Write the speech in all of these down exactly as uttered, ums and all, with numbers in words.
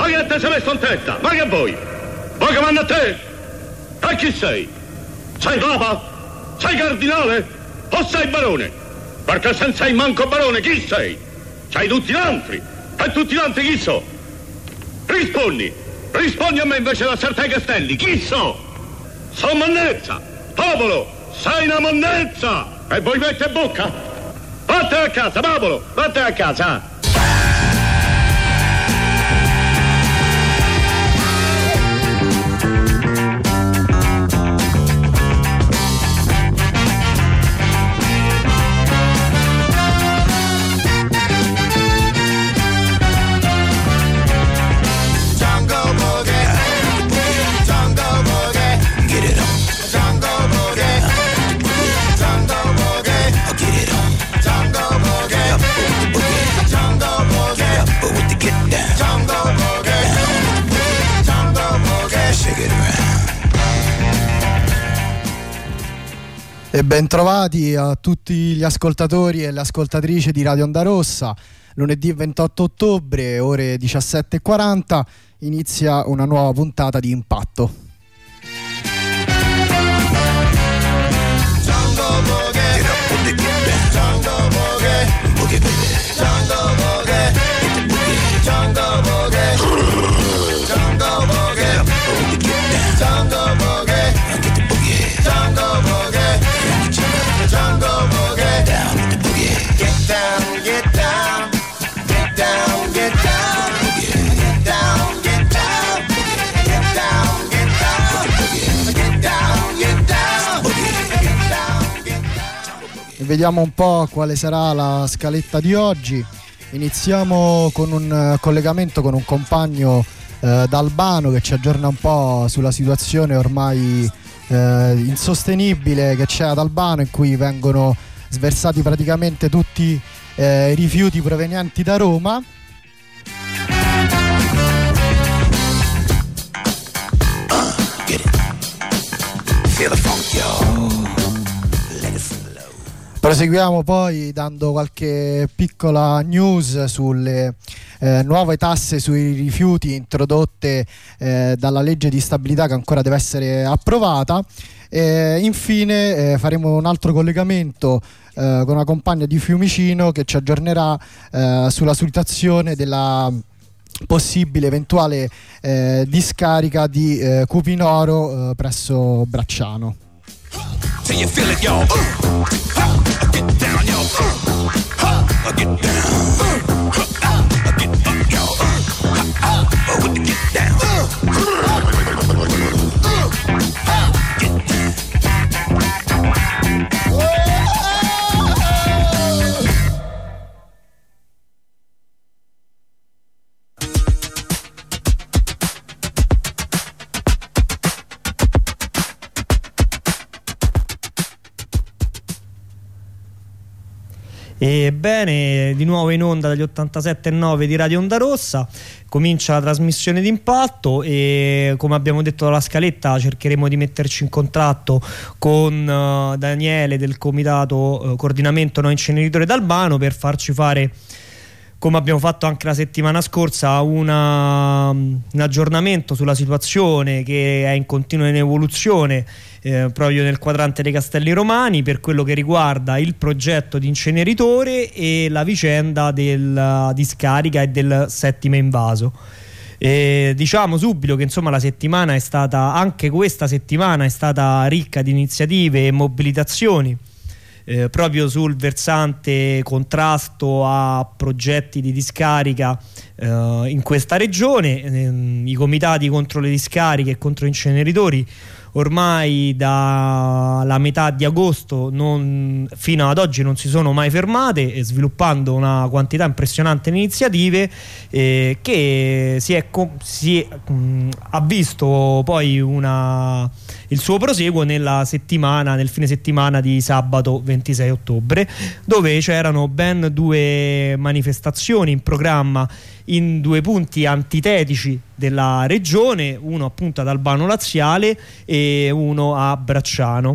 Ma che te sei messo in testa? Ma che vuoi? Vuoi che vanno a te? E chi sei? Sei papa? Sei cardinale? O sei barone? Perché se non sei manco barone, chi sei? Sei tutti gli altri. E tutti gli altri chi so? Rispondi. Rispondi a me invece da Sertai Castelli. Chi so? Sono monnezza. Popolo, sei una monnezza. E voi mette bocca? Vattene a casa, popolo, vattene a casa. E bentrovati a tutti gli ascoltatori e le ascoltatrici di Radio Onda Rossa. Lunedì ventotto ottobre, ore diciassette e quaranta, inizia una nuova puntata di Impatto. Vediamo un po' quale sarà la scaletta di oggi. Iniziamo con un collegamento con un compagno eh, da Albano che ci aggiorna un po' sulla situazione ormai eh, insostenibile che c'è ad Albano, in cui vengono sversati praticamente tutti eh, i rifiuti provenienti da Roma. Proseguiamo poi dando qualche piccola news sulle eh, nuove tasse sui rifiuti introdotte eh, dalla legge di stabilità che ancora deve essere approvata. E infine eh, faremo un altro collegamento eh, con una compagna di Fiumicino che ci aggiornerà eh, sulla situazione della possibile eventuale eh, discarica di eh, Cupinoro eh, presso Bracciano. Till you feel it, yo. Uh, uh, get down, yo. Uh, uh, get down. Uh, uh, get up, yo. Uh, uh, uh, with the get down. Uh, uh, uh, get down. Ebbene, di nuovo in onda dagli ottantasette virgola nove di Radio Onda Rossa, comincia la trasmissione d'Impatto e, come abbiamo detto dalla scaletta, cercheremo di metterci in contatto con uh, Daniele del Comitato uh, Coordinamento No Inceneritore d'Albano per farci fare, come abbiamo fatto anche la settimana scorsa, una, un aggiornamento sulla situazione che è in continua in evoluzione eh, proprio nel quadrante dei Castelli Romani per quello che riguarda il progetto di inceneritore e la vicenda della discarica e del settimo invaso. E diciamo subito che insomma la settimana è stata, anche questa settimana è stata ricca di iniziative e mobilitazioni Eh, proprio sul versante contrasto a progetti di discarica eh, in questa regione. Eh, i comitati contro le discariche e contro gli inceneritori ormai dalla metà di agosto non, fino ad oggi non si sono mai fermate, eh, sviluppando una quantità impressionante di iniziative eh, che si è, si è, mh, ha visto poi una, il suo proseguo nella settimana, nel fine settimana di sabato ventisei ottobre, dove c'erano ben due manifestazioni in programma in due punti antitetici della regione, uno appunto ad Albano Laziale e uno a Bracciano.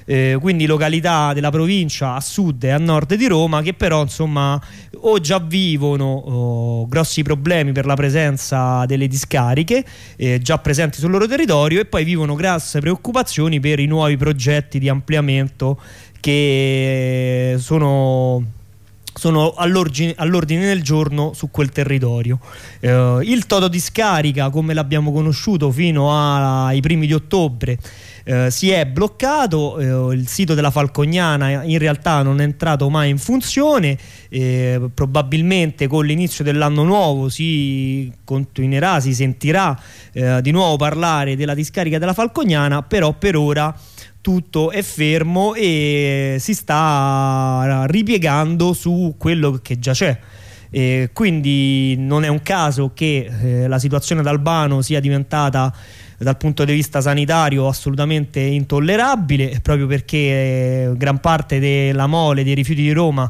eh, quindi località della provincia a sud e a nord di Roma, che però insomma o già vivono oh, grossi problemi per la presenza delle discariche eh, già presenti sul loro territorio, e poi vivono grosse preoccupazioni per i nuovi progetti di ampliamento che sono sono all'ordine, all'ordine del giorno su quel territorio. Eh, il Toto Discarica, come l'abbiamo conosciuto fino a, ai primi di ottobre, eh, si è bloccato. Eh, il sito della Falcognana in realtà non è entrato mai in funzione. Eh, probabilmente con l'inizio dell'anno nuovo si continuerà, si sentirà eh, di nuovo parlare della discarica della Falcognana, però per ora tutto è fermo e si sta ripiegando su quello che già c'è. E quindi non è un caso che eh, la situazione ad Albano sia diventata dal punto di vista sanitario assolutamente intollerabile, proprio perché eh, gran parte della mole dei rifiuti di Roma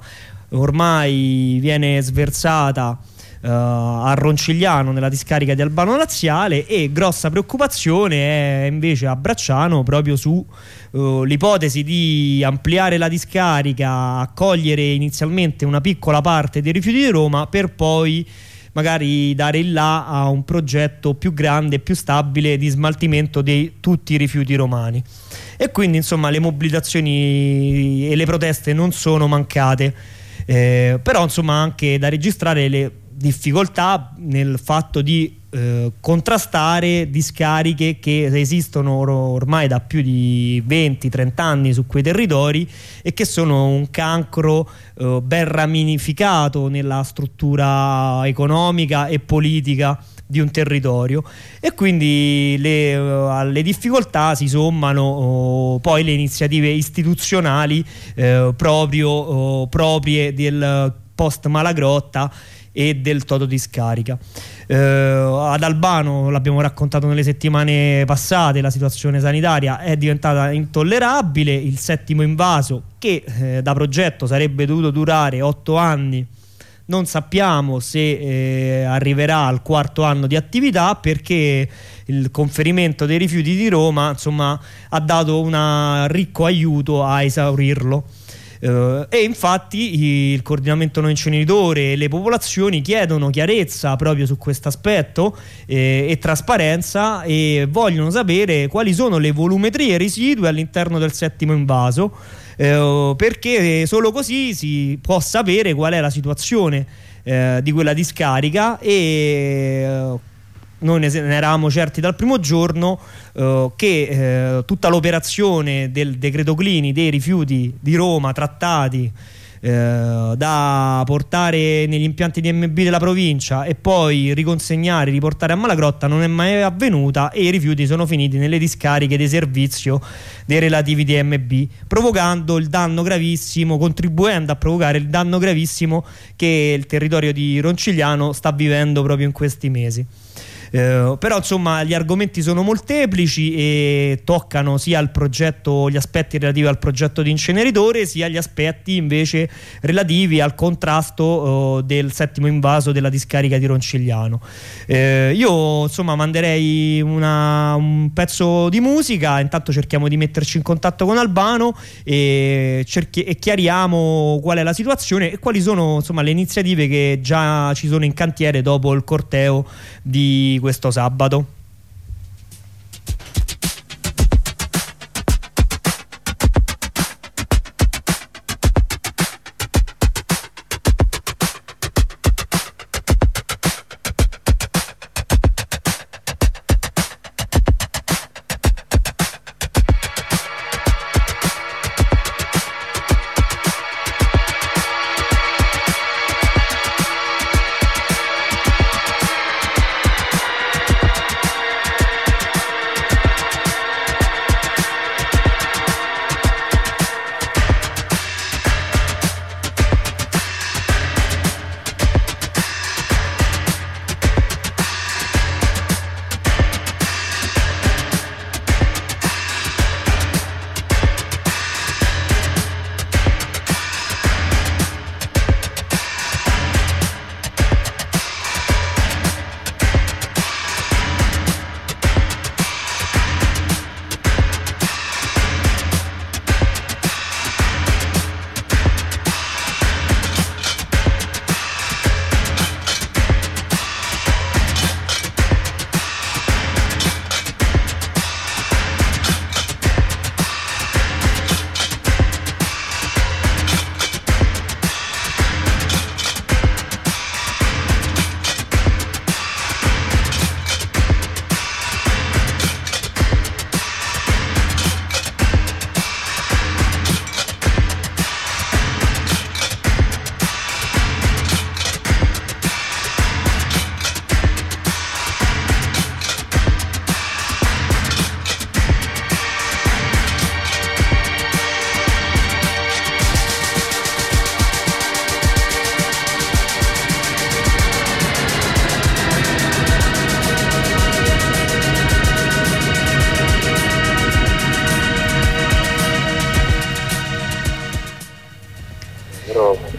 ormai viene sversata Uh, a Roncigliano, nella discarica di Albano Laziale, e grossa preoccupazione è invece a Bracciano proprio su uh, l'ipotesi di ampliare la discarica, accogliere inizialmente una piccola parte dei rifiuti di Roma per poi magari dare il là a un progetto più grande e più stabile di smaltimento di tutti i rifiuti romani. E quindi insomma le mobilitazioni e le proteste non sono mancate, eh, però insomma anche da registrare le difficoltà nel fatto di eh, contrastare discariche che esistono or- ormai da più di venti trenta anni su quei territori e che sono un cancro eh, ben ramificato nella struttura economica e politica di un territorio, e quindi le, uh, alle difficoltà si sommano uh, poi le iniziative istituzionali uh, proprio uh, proprie del post Malagrotta e del Toto Discarica. Eh, ad Albano, l'abbiamo raccontato nelle settimane passate, la situazione sanitaria è diventata intollerabile. Il settimo invaso, che eh, da progetto sarebbe dovuto durare otto anni, non sappiamo se eh, arriverà al quarto anno di attività, perché il conferimento dei rifiuti di Roma insomma ha dato un ricco aiuto a esaurirlo. Uh, e infatti il coordinamento no inceneritore e le popolazioni chiedono chiarezza proprio su questo aspetto eh, e trasparenza, e vogliono sapere quali sono le volumetrie residue all'interno del settimo invaso, eh, perché solo così si può sapere qual è la situazione eh, di quella discarica. E eh, noi ne eravamo certi dal primo giorno eh, che eh, tutta l'operazione del decreto Clini dei rifiuti di Roma trattati eh, da portare negli impianti D M B della provincia e poi riconsegnare, riportare a Malagrotta non è mai avvenuta, e i rifiuti sono finiti nelle discariche di servizio dei relativi D M B, provocando il danno gravissimo, contribuendo a provocare il danno gravissimo che il territorio di Roncigliano sta vivendo proprio in questi mesi. Eh, però insomma gli argomenti sono molteplici e toccano sia il progetto, gli aspetti relativi al progetto di inceneritore, sia gli aspetti invece relativi al contrasto eh, del settimo invaso della discarica di Roncigliano. Eh, io insomma manderei una, un pezzo di musica, intanto cerchiamo di metterci in contatto con Albano e, cerchi- e chiariamo qual è la situazione e quali sono insomma le iniziative che già ci sono in cantiere dopo il corteo di questo sabato.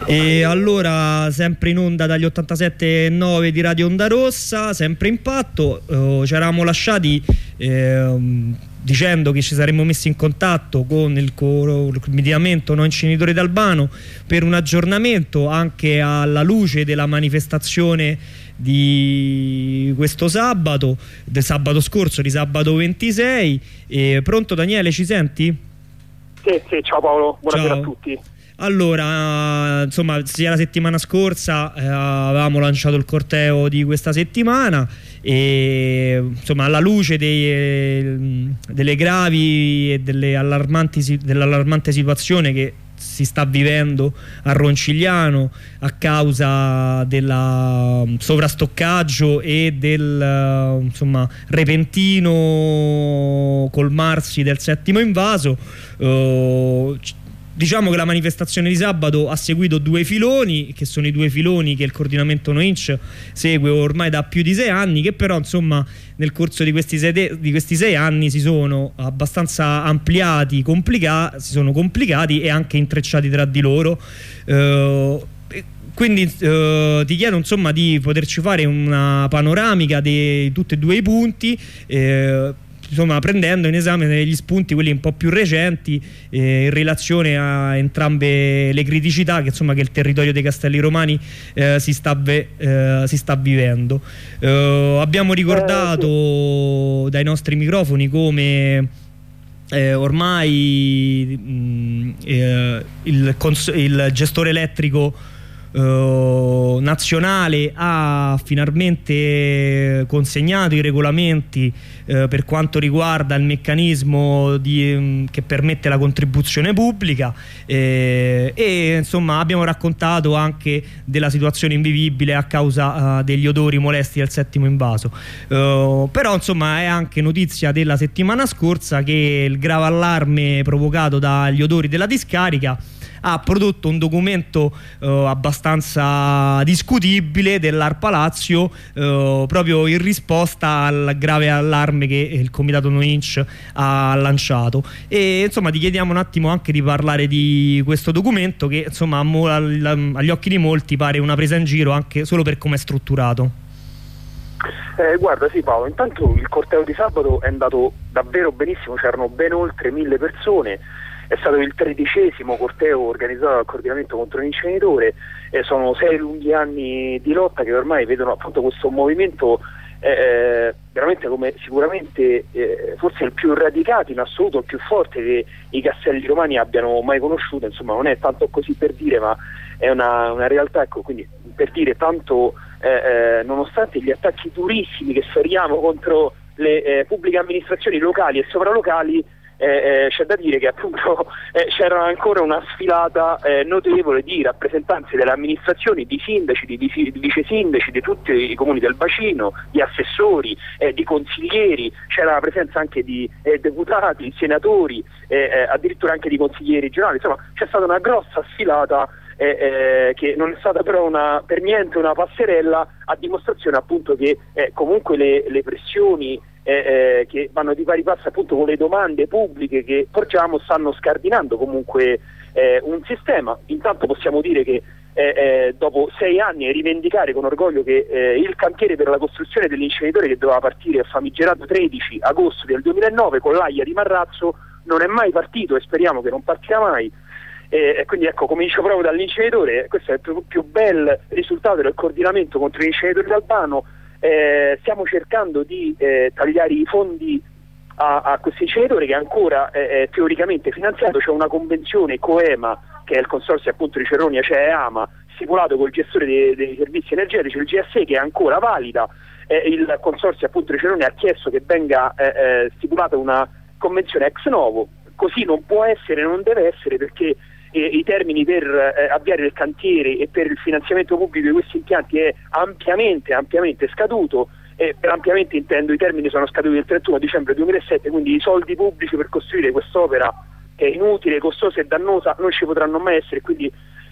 E allora, sempre in onda dagli ottantasette e nove di Radio Onda Rossa, sempre Impatto, eh, ci eravamo lasciati eh, dicendo che ci saremmo messi in contatto con il coordinamento No Inceneritori d'Albano per un aggiornamento anche alla luce della manifestazione di questo sabato, del sabato scorso, di sabato ventisei. E pronto Daniele, ci senti? Sì, sì, ciao Paolo, buonasera Ciao. a tutti. Allora, insomma, sia la settimana scorsa eh, avevamo lanciato il corteo di questa settimana e insomma alla luce dei, eh, delle gravi e delle allarmanti, dell'allarmante situazione che si sta vivendo a Roncigliano a causa del sovrastoccaggio e del insomma repentino colmarsi del settimo invaso, eh, diciamo che la manifestazione di sabato ha seguito due filoni, che sono i due filoni che il coordinamento No Inc segue ormai da più di sei anni, che però insomma nel corso di questi sei, di questi sei anni si sono abbastanza ampliati, complica si sono complicati e anche intrecciati tra di loro. Uh, quindi uh, ti chiedo insomma di poterci fare una panoramica di tutti e due i punti, eh, insomma prendendo in esame gli spunti quelli un po' più recenti eh, in relazione a entrambe le criticità che insomma che il territorio dei Castelli Romani eh, si, sta eh, si sta vivendo. Eh, abbiamo ricordato eh, sì. dai nostri microfoni come eh, ormai mh, eh, il, il gestore elettrico Uh, nazionale ha finalmente consegnato i regolamenti uh, per quanto riguarda il meccanismo di, um, che permette la contribuzione pubblica eh, e insomma abbiamo raccontato anche della situazione invivibile a causa uh, degli odori molesti del settimo invaso. Uh, però insomma è anche notizia della settimana scorsa che il grave allarme provocato dagli odori della discarica ha prodotto un documento eh, abbastanza discutibile dell'ARPA Lazio eh, proprio in risposta al grave allarme che il Comitato No Inc ha lanciato. E insomma ti chiediamo un attimo anche di parlare di questo documento che insomma agli occhi di molti pare una presa in giro anche solo per come è strutturato. Eh, guarda sì Paolo, intanto il corteo di sabato è andato davvero benissimo, c'erano ben oltre mille persone. È stato il tredicesimo corteo organizzato dal coordinamento contro l'inceneritore, eh, sono sei lunghi anni di lotta che ormai vedono appunto questo movimento eh, veramente come sicuramente eh, forse il più radicato in assoluto, il più forte che i Castelli Romani abbiano mai conosciuto. Insomma non è tanto così per dire, ma è una, una realtà, ecco, quindi per dire tanto eh, eh, nonostante gli attacchi durissimi che sferiamo contro le eh, pubbliche amministrazioni locali e sovralocali, Eh, eh, c'è da dire che appunto eh, c'era ancora una sfilata eh, notevole di rappresentanti delle amministrazioni, di sindaci, di, di, di vice sindaci di tutti i comuni del bacino, di assessori, eh, di consiglieri, c'era la presenza anche di eh, deputati, senatori, eh, eh, addirittura anche di consiglieri regionali. Insomma c'è stata una grossa sfilata eh, eh, che non è stata però una, per niente una passerella, a dimostrazione appunto che eh, comunque le, le pressioni Eh, eh, che vanno di pari passo appunto con le domande pubbliche che porgiamo stanno scardinando comunque eh, un sistema. Intanto possiamo dire che eh, eh, dopo sei anni e rivendicare con orgoglio che eh, il cantiere per la costruzione dell'inceneritore, che doveva partire a famigerato tredici agosto del duemilanove con l'Aia di Marrazzo, non è mai partito e speriamo che non partirà mai. E eh, quindi ecco, comincio proprio dall'inceneritore. Questo è il più, più bel risultato del coordinamento contro l'inceneritore d'Albano. Eh, stiamo cercando di eh, tagliare i fondi a, a questo inceneritore che è ancora eh, è teoricamente finanziato. C'è una convenzione COEMA, che è il consorzio appunto di Ceronia, cioè EAMA, stipulato col gestore dei, dei servizi energetici, il G S E, che è ancora valida. Eh, il consorzio appunto di Ceronia ha chiesto che venga eh, eh, stipulata una convenzione ex novo. Così non può essere, non deve essere, perché eh, i termini per eh, avviare il cantiere e per il finanziamento pubblico di questi impianti è ampiamente, ampiamente scaduto. E per ampiamente intendo i termini sono scaduti il trentuno dicembre duemilasette, quindi i soldi pubblici per costruire quest'opera, che è inutile, costosa e dannosa, non ci potranno mai essere. Quindi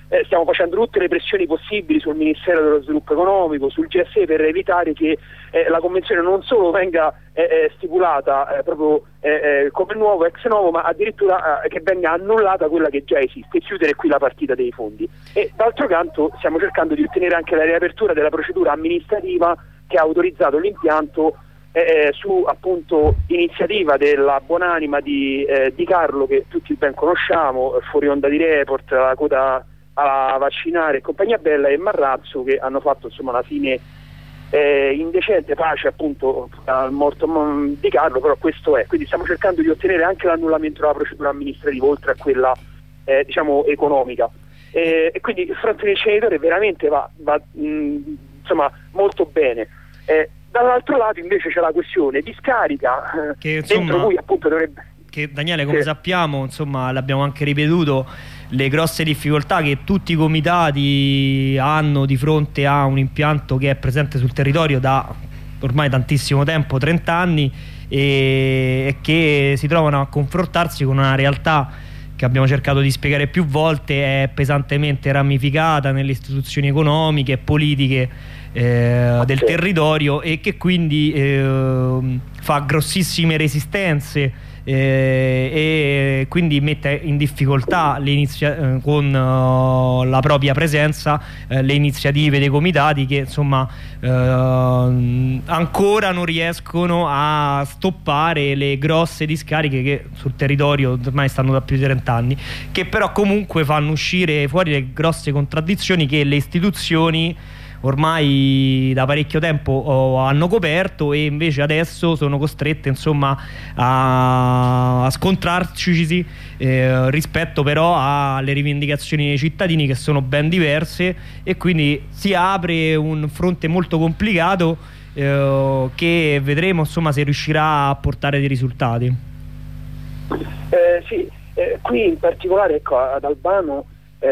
eh, stiamo facendo tutte le pressioni possibili sul Ministero dello Sviluppo Economico, sul G S E, per evitare che eh, la convenzione non solo venga eh, eh, stipulata eh, proprio eh, eh, come nuovo, ex novo, ma addirittura eh, che venga annullata quella che già esiste, chiudere qui la partita dei fondi. E d'altro canto stiamo cercando di ottenere anche la riapertura della procedura amministrativa che ha autorizzato l'impianto eh, su appunto iniziativa della buonanima di, eh, di Carlo, che tutti ben conosciamo, fuori onda di Report, la coda a vaccinare e compagnia bella, e Marrazzo, che hanno fatto insomma la fine eh, indecente, pace appunto al morto di Carlo, però questo è. Quindi stiamo cercando di ottenere anche l'annullamento della procedura amministrativa, oltre a quella eh, diciamo economica. E, e quindi il fronte del cenitore veramente va, va mh, insomma molto bene. Eh, dall'altro lato invece c'è la questione discarica, eh, che, insomma, dentro cui appunto dovrebbe... Che Daniele, come sì. sappiamo, insomma, l'abbiamo anche ripetuto, le grosse difficoltà che tutti i comitati hanno di fronte a un impianto che è presente sul territorio da ormai tantissimo tempo, trenta anni, e, e che si trovano a confrontarsi con una realtà che abbiamo cercato di spiegare più volte, è pesantemente ramificata nelle istituzioni economiche e politiche eh, del territorio, e che quindi eh, fa grossissime resistenze eh, e quindi mette in difficoltà le eh, con uh, la propria presenza eh, le iniziative dei comitati, che insomma eh, ancora non riescono a stoppare le grosse discariche che sul territorio ormai stanno da più di trenta anni, che però comunque fanno uscire fuori le grosse contraddizioni che le istituzioni ormai da parecchio tempo oh, hanno coperto, e invece adesso sono costrette insomma a, a scontrarci eh, rispetto però alle rivendicazioni dei cittadini, che sono ben diverse, e quindi si apre un fronte molto complicato eh, che vedremo insomma se riuscirà a portare dei risultati. Eh, sì, eh, qui in particolare ecco, ad Albano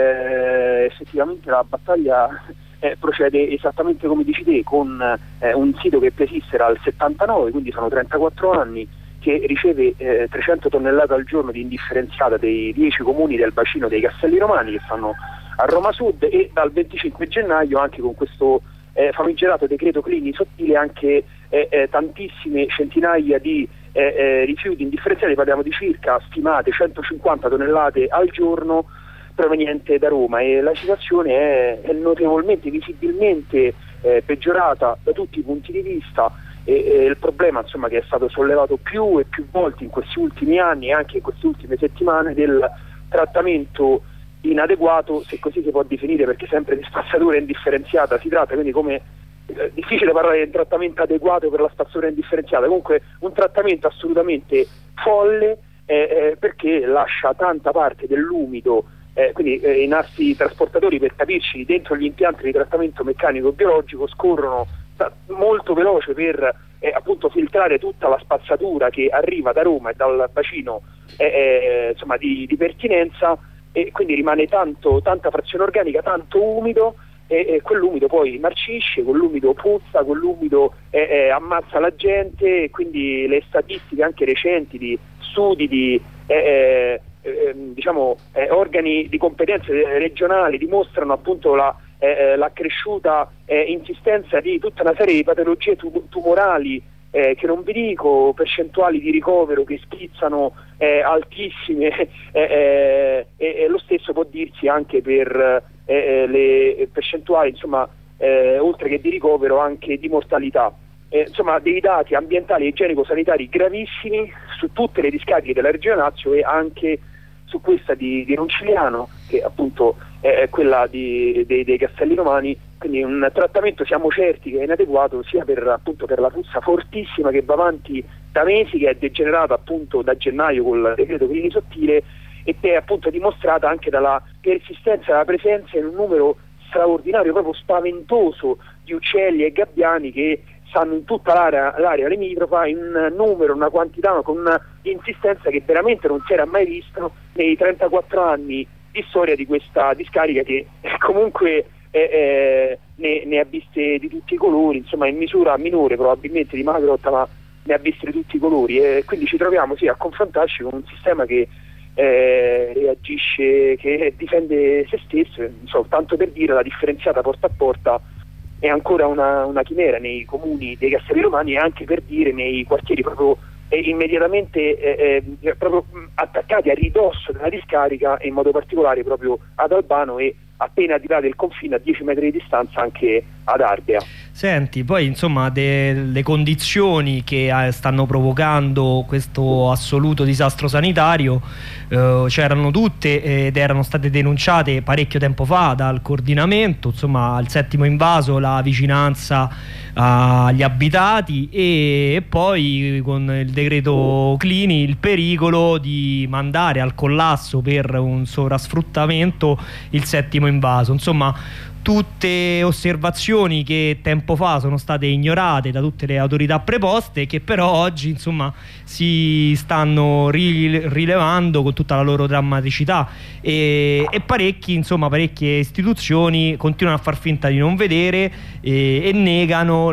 eh, effettivamente la battaglia Eh, procede esattamente come dici te, con eh, un sito che esiste dal settantanove, quindi sono trentaquattro anni, che riceve eh, trecento tonnellate al giorno di indifferenziata dei dieci comuni del bacino dei Castelli Romani, che stanno a Roma Sud, e dal venticinque gennaio anche con questo eh, famigerato decreto Clini sottile anche eh, eh, tantissime centinaia di eh, eh, rifiuti indifferenziati, parliamo di circa stimate centocinquanta tonnellate al giorno proveniente da Roma, e la situazione è, è notevolmente, visibilmente eh, peggiorata da tutti i punti di vista, e, e il problema insomma che è stato sollevato più e più volte in questi ultimi anni e anche in queste ultime settimane del trattamento inadeguato, se così si può definire, perché sempre di spazzatura indifferenziata si tratta, quindi come eh, difficile parlare di trattamento adeguato per la spazzatura indifferenziata, comunque un trattamento assolutamente folle eh, eh, perché lascia tanta parte dell'umido. Eh, quindi eh, i nastri trasportatori, per capirci, dentro gli impianti di trattamento meccanico e biologico scorrono ta- molto veloce per eh, appunto filtrare tutta la spazzatura che arriva da Roma e dal bacino eh, eh, insomma di, di pertinenza, e quindi rimane tanto, tanta frazione organica, tanto umido, e, e quell'umido poi marcisce, quell'umido puzza, quell'umido eh, eh, ammazza la gente, e quindi le statistiche anche recenti di studi di eh, eh, Eh, diciamo eh, organi di competenze regionali dimostrano appunto la, eh, l'accresciuta eh, insistenza di tutta una serie di patologie tu- tumorali eh, che non vi dico, percentuali di ricovero che spizzano eh, altissime eh, eh, e lo stesso può dirsi anche per eh, le percentuali insomma eh, oltre che di ricovero anche di mortalità. Eh, insomma dei dati ambientali e igienico-sanitari gravissimi su tutte le discariche della regione Lazio, e anche su questa di, di Roncigliano, che appunto è quella di, dei, dei Castelli Romani. Quindi un trattamento siamo certi che è inadeguato, sia per appunto per la puzza fortissima che va avanti da mesi, che è degenerata appunto da gennaio col decreto Clini sottile, e che è appunto dimostrata anche dalla persistenza della presenza in un numero straordinario, proprio spaventoso, di uccelli e gabbiani che stanno in tutta l'area, l'area limitrofa, in un numero, una quantità, ma con una insistenza che veramente non si era mai visto nei trentaquattro anni di storia di questa discarica, che comunque eh, eh, ne, ne ha viste di tutti i colori, insomma in misura minore probabilmente di Malagrotta, ma ne ha viste di tutti i colori, e quindi ci troviamo sì a confrontarci con un sistema che eh, reagisce, che difende se stesso, soltanto per dire, la differenziata porta a porta è ancora una, una chimera nei comuni dei Castelli Romani, e anche per dire nei quartieri proprio eh, immediatamente eh, eh, proprio attaccati a ridosso della discarica, e in modo particolare proprio ad Albano, e appena arrivati al confine a dieci metri di distanza anche ad Ardea. Senti, poi insomma delle condizioni che eh, stanno provocando questo assoluto disastro sanitario eh, c'erano tutte ed erano state denunciate parecchio tempo fa dal coordinamento, insomma al settimo invaso la vicinanza agli abitati, e, e poi con il decreto Clini il pericolo di mandare al collasso per un sovrasfruttamento il settimo invaso. Insomma, tutte osservazioni che tempo fa sono state ignorate da tutte le autorità preposte, che però oggi insomma si stanno ri rilevando con tutta la loro drammaticità, e, e parecchi insomma parecchie istituzioni continuano a far finta di non vedere e, e negano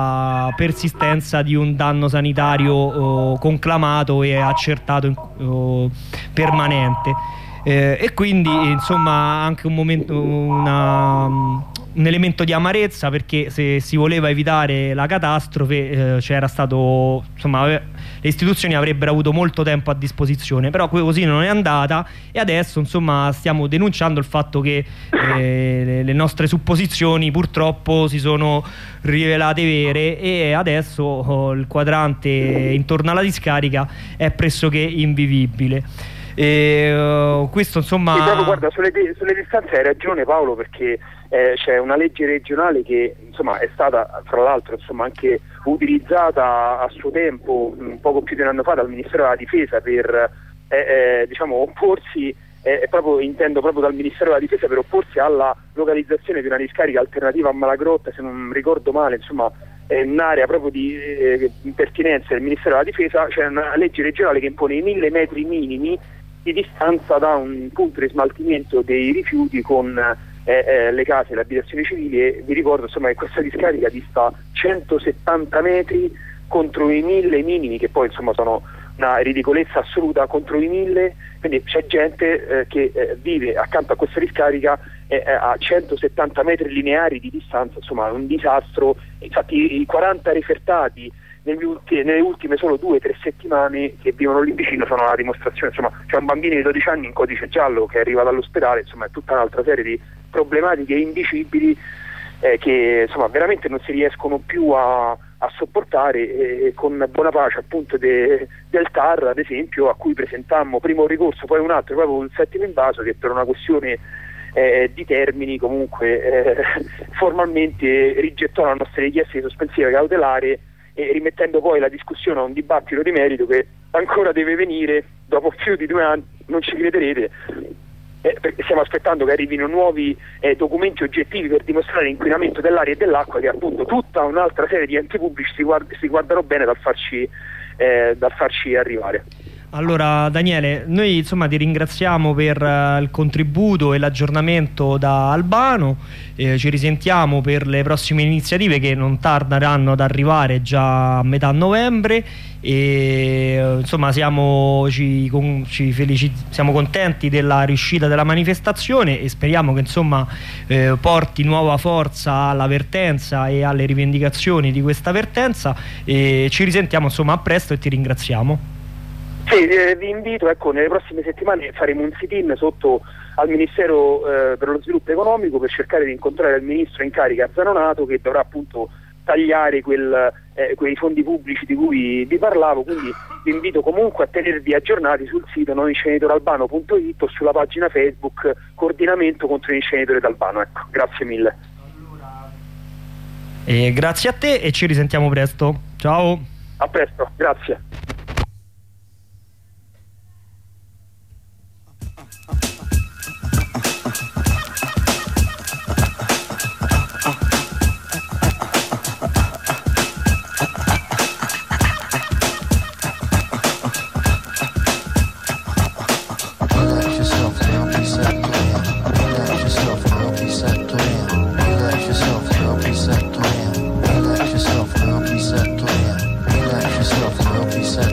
la persistenza di un danno sanitario oh, conclamato e accertato oh, permanente. Eh, e quindi insomma anche un momento, una, un elemento di amarezza, perché se si voleva evitare la catastrofe eh, c'era stato, insomma, le istituzioni avrebbero avuto molto tempo a disposizione, però così non è andata, e adesso insomma stiamo denunciando il fatto che eh, le, le nostre supposizioni purtroppo si sono rivelate vere, e adesso oh, il quadrante intorno alla discarica è pressoché invivibile. E, uh, questo insomma sì, proprio, guarda, sulle, sulle distanze hai ragione Paolo, perché eh, c'è una legge regionale che insomma è stata tra l'altro insomma anche utilizzata a suo tempo, un poco più di un anno fa, dal Ministero della Difesa per eh, eh, diciamo opporsi eh, proprio, intendo proprio dal Ministero della Difesa per opporsi alla localizzazione di una discarica alternativa a Malagrotta, se non ricordo male, insomma in un'area proprio di eh, pertinenza del Ministero della Difesa. C'è una legge regionale che impone i mille metri minimi di distanza da un punto di smaltimento dei rifiuti con eh, eh, le case, le abitazioni civili, e vi ricordo insomma che questa discarica dista centosettanta metri contro i mille minimi, che poi insomma sono una ridicolezza assoluta contro i mille, quindi c'è gente eh, che eh, vive accanto a questa discarica eh, a centosettanta metri lineari di distanza, insomma è un disastro. Infatti i quaranta refertati negli ultimi, nelle ultime solo due o tre settimane che vivono lì vicino sono la dimostrazione. Insomma c'è un bambino di dodici anni in codice giallo che è arrivato all'ospedale, insomma è tutta un'altra serie di problematiche indicibili eh, che insomma veramente non si riescono più a, a sopportare, eh, con buona pace appunto de, del T A R ad esempio, a cui presentammo prima un ricorso poi un altro proprio il settimo invaso, che per una questione eh, di termini comunque eh, formalmente rigettò la nostra richiesta di sospensiva cautelare, e rimettendo poi la discussione a un dibattito di merito che ancora deve venire dopo più di due anni, non ci crederete, eh, perché stiamo aspettando che arrivino nuovi eh, documenti oggettivi per dimostrare l'inquinamento dell'aria e dell'acqua, che appunto tutta un'altra serie di enti pubblici si, guard si guardano bene dal farci, eh, dal farci arrivare. Allora Daniele, noi insomma ti ringraziamo per uh, il contributo e l'aggiornamento da Albano, eh, ci risentiamo per le prossime iniziative che non tarderanno ad arrivare già a metà novembre, e uh, insomma siamo, ci, con, ci siamo contenti della riuscita della manifestazione, e speriamo che insomma eh, porti nuova forza alla vertenza e alle rivendicazioni di questa vertenza, e ci risentiamo insomma a presto, e ti ringraziamo. Sì, eh, vi invito, ecco, nelle prossime settimane faremo un sit-in sotto al Ministero eh, per lo Sviluppo Economico per cercare di incontrare il ministro in carica Zanonato, che dovrà appunto tagliare quel, eh, quei fondi pubblici di cui vi parlavo. Quindi vi invito comunque a tenervi aggiornati sul sito novinceneritoralbano punto it o sulla pagina Facebook Coordinamento contro l'inceneritore d'Albano. Ecco, grazie mille. E grazie a te, e ci risentiamo presto. Ciao. A presto, grazie. Set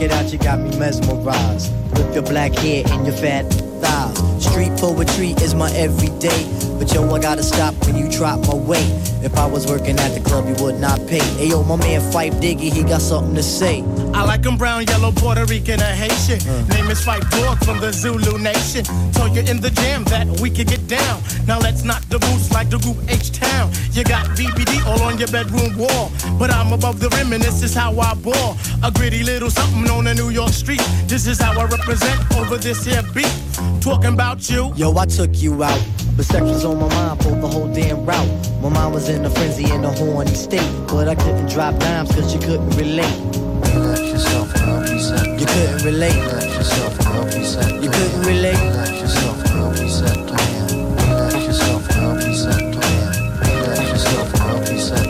it out, you got me mesmerized. With your black hair and your fat thighs. Street poetry is my everyday. But yo, I gotta stop when you drop my weight. If I was working at the club, you would not pay. Hey yo, my man Fife Diggy, he got something to say. I like him brown, yellow, Puerto Rican, or Haitian. Uh. Name is Fife Dog from the Zulu Nation. Told you in the jam that we could get down. Now let's knock the boots like the group H-Town. You got V B D all on your bedroom wall. But I'm above the rim and this is how I ball. A gritty little something on a New York street. This is how I represent over this here beat. Talking about you. Yo, I took you out. But sex was on my mind for the whole damn route. My mind was in a frenzy in a horny state. But I couldn't drop dimes cause you couldn't relate. Let yourself go, be set. You couldn't relate. Let yourself go, be set. You couldn't relate. Let yourself go, be set. Let yourself go, be set. Let yourself go, be set.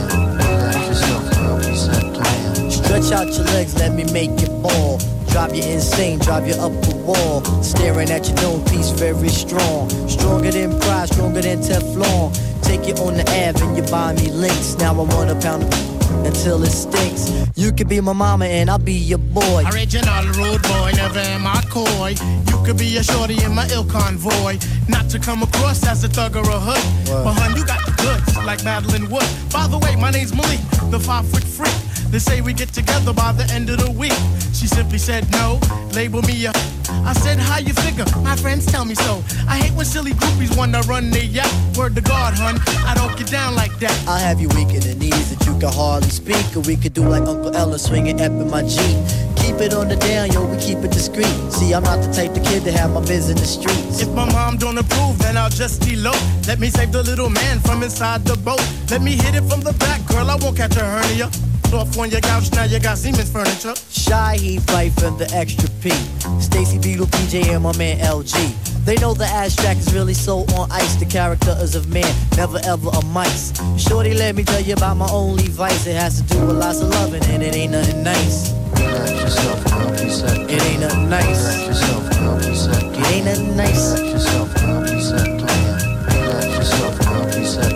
Let yourself go, be set. Stretch out your legs, let me make you ball. Drive you insane, drive you up the wall. Staring at your dome piece, very strong. Stronger than pride, stronger than Teflon. Take you on the Ave and you buy me links. Now I want a pound of until it stinks. You could be my mama and I'll be your boy. Original rude boy, never am I coy. You could be a shorty in my ill convoy. Not to come across as a thug or a hood. What? But hun, you got the goods, like Madeline Wood. By the way, my name's Malik, the five foot freak. They say we get together by the end of the week. She simply said no, label me a. I said, how you figure? My friends tell me so. I hate when silly groupies wanna run their yacht. Word to God, hun, I don't get down like that. I'll have you weak in the knees that you can hardly speak. Or we could do like Uncle Ella swinging up in my Jeep. Keep it on the down, yo, we keep it discreet. See, I'm not the type of kid to have my biz in the streets. If my mom don't approve, then I'll just elope. Let me save the little man from inside the boat. Let me hit it from the back, girl, I won't catch a hernia. Off on your couch, now you got Siemens furniture. Shy, he Fife and the extra P. Stacy Beetle, P J, and my man L G. They know the ass track is really so on ice. The character is of man, never ever a mice. Shorty, let me tell you about my only vice. It has to do with lots of loving and it ain't nothing nice. Let yourself go, be set. It ain't nothing nice. Let yourself go, be set. It ain't nothing nice. Let yourself go, be set. Let yourself go, be set.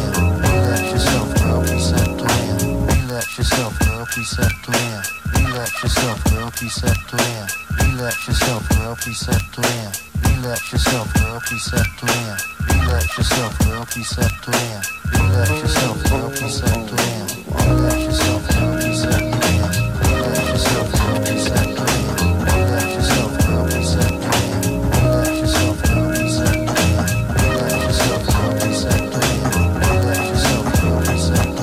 Let yourself go, be set. Relax yourself, girl, be set to in. Relax yourself, girl, be set to in. Relax yourself, girl, be set to in. Relax yourself, girl, be set to in. Relax yourself, girl, be set to in. Relax yourself, girl, be set to in. Relax yourself, girl, be set to in. Relax yourself, girl, be set to in. Relax yourself, girl, be set to in. Relax yourself, girl, be set to in. Relax yourself, girl, be set to in. Relax yourself, girl, be set to in.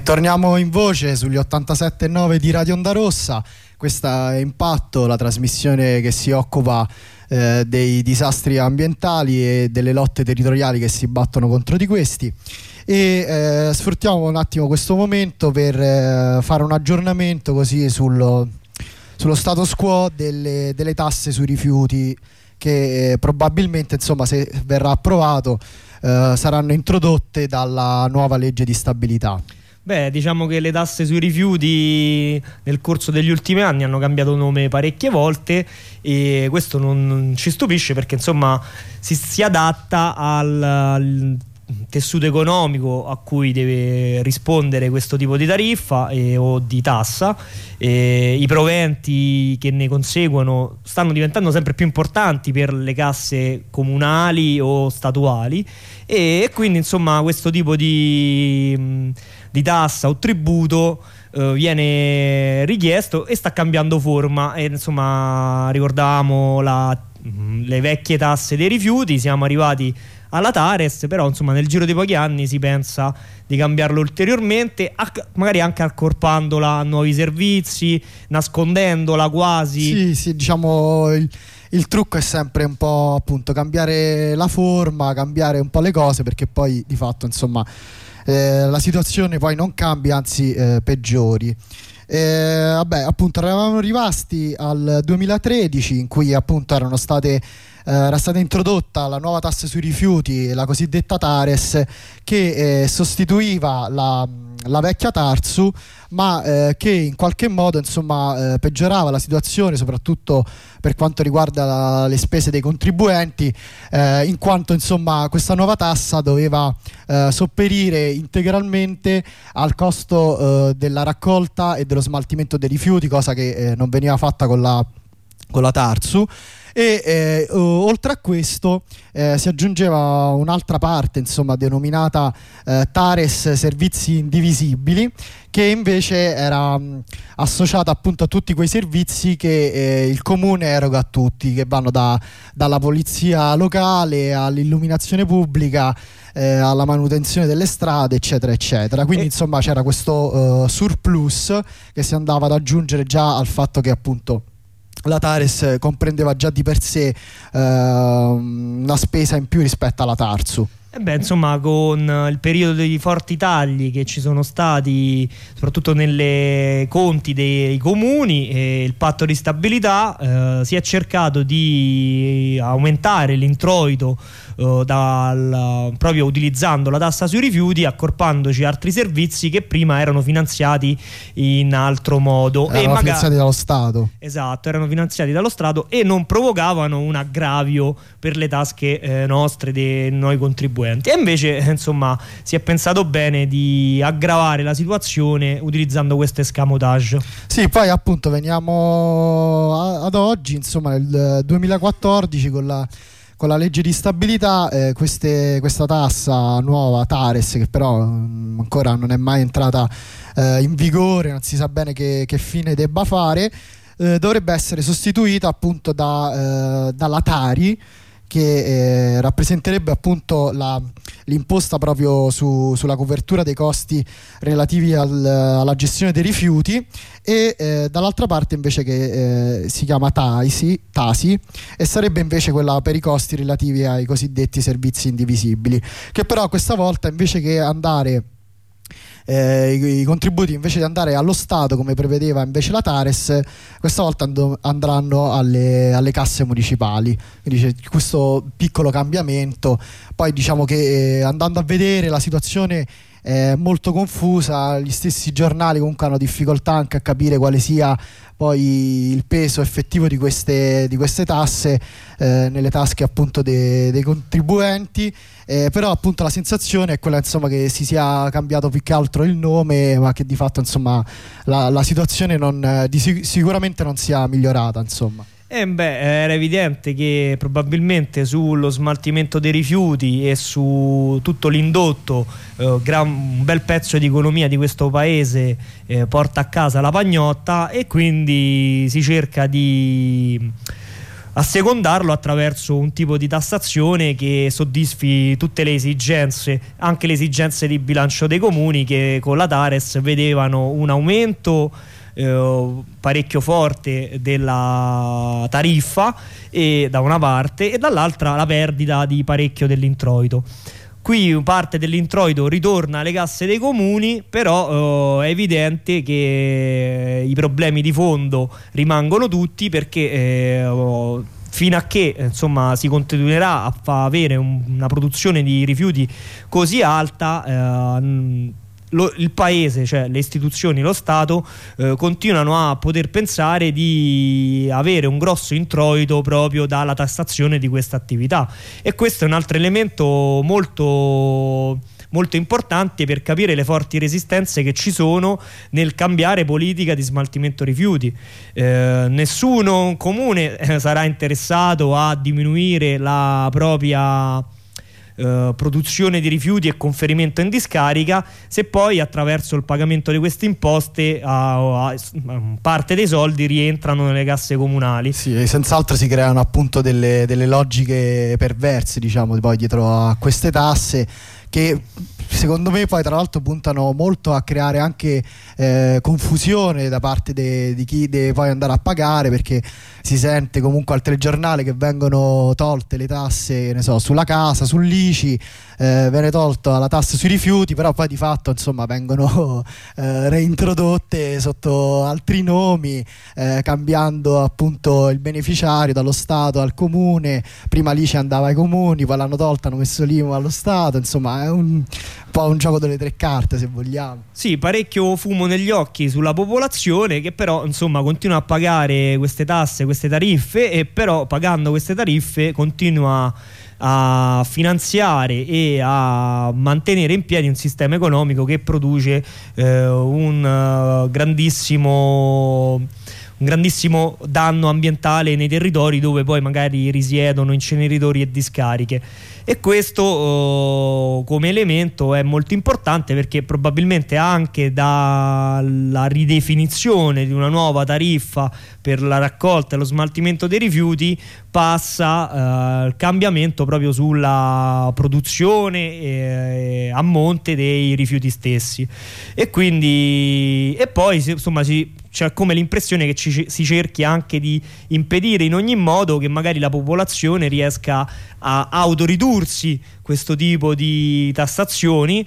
Ritorniamo in voce sugli ottantasette virgola nove di Radio Onda Rossa. Questa è Impatto, la trasmissione che si occupa eh, dei disastri ambientali e delle lotte territoriali che si battono contro di questi. E eh, sfruttiamo un attimo questo momento per eh, fare un aggiornamento così sullo, sullo status quo delle, delle tasse sui rifiuti che eh, probabilmente, insomma, se verrà approvato eh, saranno introdotte dalla nuova legge di stabilità. Beh, diciamo che le tasse sui rifiuti nel corso degli ultimi anni hanno cambiato nome parecchie volte e questo non, non ci stupisce, perché insomma si, si adatta al, al tessuto economico a cui deve rispondere questo tipo di tariffa e, o di tassa. E i proventi che ne conseguono stanno diventando sempre più importanti per le casse comunali o statuali e, e quindi insomma questo tipo di, di tassa o tributo eh, viene richiesto e sta cambiando forma. E insomma ricordavamo la, le vecchie tasse dei rifiuti, siamo arrivati alla Tares, però insomma nel giro di pochi anni si pensa di cambiarlo ulteriormente, magari anche accorpandola a nuovi servizi, nascondendola quasi. Sì, sì, diciamo il, il trucco è sempre un po' appunto cambiare la forma, cambiare un po' le cose, perché poi di fatto insomma eh, la situazione poi non cambia, anzi eh, peggiori. Eh, vabbè, appunto eravamo rimasti al duemilatredici, in cui appunto erano state eh, era stata introdotta la nuova tassa sui rifiuti, la cosiddetta Tares, che eh, sostituiva la, la vecchia Tarsu, ma eh, che in qualche modo insomma eh, peggiorava la situazione, soprattutto per quanto riguarda la, le spese dei contribuenti, eh, in quanto insomma questa nuova tassa doveva eh, sopperire integralmente al costo eh, della raccolta e dello smaltimento dei rifiuti, cosa che eh, non veniva fatta con la, con la Tarsu. E eh, oltre a questo eh, si aggiungeva un'altra parte, insomma, denominata eh, Tares servizi indivisibili, che invece era mh, associata appunto a tutti quei servizi che eh, il comune eroga a tutti, che vanno da, dalla polizia locale all'illuminazione pubblica, eh, alla manutenzione delle strade, eccetera eccetera. Quindi e... insomma c'era questo uh, surplus che si andava ad aggiungere già al fatto che appunto la Tares comprendeva già di per sé uh, una spesa in più rispetto alla Tarsu. E beh, insomma, con il periodo di forti tagli che ci sono stati soprattutto nelle conti dei comuni e il patto di stabilità, eh, si è cercato di aumentare l'introito eh, dal, proprio utilizzando la tassa sui rifiuti, accorpandoci altri servizi che prima erano finanziati in altro modo. Erano e magari, finanziati dallo Stato. Esatto, erano finanziati dallo Stato e non provocavano un aggravio per le tasche eh, nostre, dei noi contribuenti. E invece insomma si è pensato bene di aggravare la situazione utilizzando questo escamotage. Sì, poi appunto veniamo a, ad oggi, insomma nel duemilaquattordici con la, con la legge di stabilità, eh, queste, questa tassa nuova Tares, che però mh, ancora non è mai entrata eh, in vigore, non si sa bene che, che fine debba fare, eh, dovrebbe essere sostituita appunto da, eh, dalla Tari, che eh, rappresenterebbe appunto la, l'imposta proprio su, sulla copertura dei costi relativi al, alla gestione dei rifiuti, e eh, dall'altra parte invece che eh, si chiama Tasi, Tasi, e sarebbe invece quella per i costi relativi ai cosiddetti servizi indivisibili, che però questa volta invece che andare Eh, i, i contributi invece di andare allo Stato come prevedeva invece la Tares, questa volta and- andranno alle, alle casse municipali. Quindi c'è questo piccolo cambiamento. Poi diciamo che eh, andando a vedere la situazione è molto confusa, gli stessi giornali comunque hanno difficoltà anche a capire quale sia poi il peso effettivo di queste, di queste tasse eh, nelle tasche appunto de, dei contribuenti, eh, però appunto la sensazione è quella insomma che si sia cambiato più che altro il nome, ma che di fatto insomma la, la situazione non, di, sicuramente non sia migliorata, insomma. Eh beh, era evidente che probabilmente sullo smaltimento dei rifiuti e su tutto l'indotto eh, gran, un bel pezzo di economia di questo paese eh, porta a casa la pagnotta, e quindi si cerca di assecondarlo attraverso un tipo di tassazione che soddisfi tutte le esigenze, anche le esigenze di bilancio dei comuni, che con la TARES vedevano un aumento eh, parecchio forte della tariffa, e da una parte, e dall'altra la perdita di parecchio dell'introito. Qui parte dell'introito ritorna alle casse dei comuni, però eh, è evidente che i problemi di fondo rimangono tutti, perché eh, fino a che insomma si continuerà a fa avere un, una produzione di rifiuti così alta, eh, Lo, il paese, cioè le istituzioni, lo Stato eh, continuano a poter pensare di avere un grosso introito proprio dalla tassazione di questa attività, e questo è un altro elemento molto molto importante per capire le forti resistenze che ci sono nel cambiare politica di smaltimento rifiuti. Eh, nessuno comune eh, sarà interessato a diminuire la propria Uh, produzione di rifiuti e conferimento in discarica, se poi attraverso il pagamento di queste imposte uh, uh, parte dei soldi rientrano nelle casse comunali. Sì, senz'altro si creano appunto delle, delle logiche perverse, diciamo, poi dietro a queste tasse, che secondo me poi tra l'altro puntano molto a creare anche eh, confusione da parte de, di chi deve poi andare a pagare, perché si sente comunque al telegiornale che vengono tolte le tasse, ne so, sulla casa, sull'I C I, eh, viene tolta la tassa sui rifiuti, però poi di fatto insomma vengono eh, reintrodotte sotto altri nomi, eh, cambiando appunto il beneficiario dallo Stato al comune. Prima l'I C I andava ai comuni, poi l'hanno tolta, hanno messo l'I M U allo Stato, insomma è un po' un gioco delle tre carte, se vogliamo. Sì, parecchio fumo negli occhi sulla popolazione, che però insomma continua a pagare queste tasse, queste tariffe, e però pagando queste tariffe continua a finanziare e a mantenere in piedi un sistema economico che produce eh, un uh, grandissimo un grandissimo danno ambientale nei territori dove poi magari risiedono inceneritori e discariche. E questo uh, come elemento è molto importante, perché probabilmente anche dalla ridefinizione di una nuova tariffa per la raccolta e lo smaltimento dei rifiuti passa uh, il cambiamento proprio sulla produzione eh, a monte dei rifiuti stessi, e quindi e poi insomma si c'è come l'impressione che ci, si cerchi anche di impedire in ogni modo che magari la popolazione riesca a autoridursi questo tipo di tassazioni,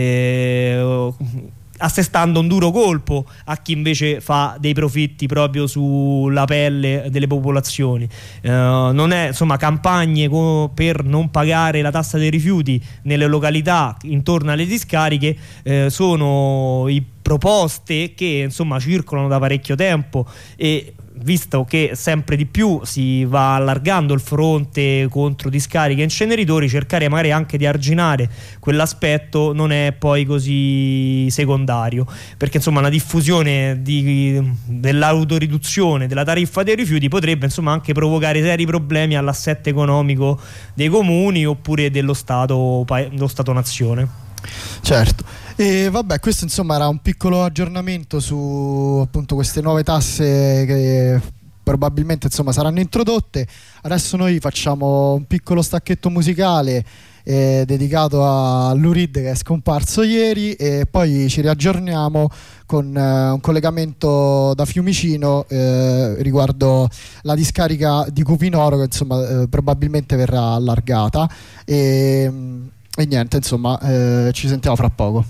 eh, assestando un duro colpo a chi invece fa dei profitti proprio sulla pelle delle popolazioni. Eh, non è, insomma, campagne per non pagare la tassa dei rifiuti nelle località intorno alle discariche eh, sono i proposte che insomma circolano da parecchio tempo, e visto che sempre di più si va allargando il fronte contro discariche e inceneritori, cercare magari anche di arginare quell'aspetto non è poi così secondario, perché insomma una diffusione di, dell'autoriduzione della tariffa dei rifiuti potrebbe insomma anche provocare seri problemi all'assetto economico dei comuni oppure dello Stato, dello Stato nazione. Certo. E vabbè, questo insomma era un piccolo aggiornamento su appunto queste nuove tasse che probabilmente insomma saranno introdotte. Adesso noi facciamo un piccolo stacchetto musicale eh, dedicato a Lou Reed, che è scomparso ieri, e poi ci riaggiorniamo con eh, un collegamento da Fiumicino eh, riguardo la discarica di Cupinoro, che insomma eh, probabilmente verrà allargata, e, e niente, insomma eh, ci sentiamo fra poco.